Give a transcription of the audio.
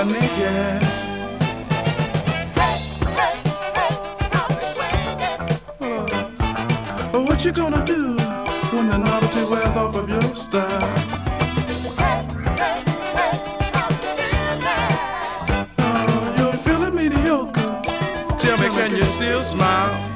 butt naked. Oh, what you gonna do when the novelty wears off of your style? Oh, you're feeling mediocre. Tell me, can you still smile?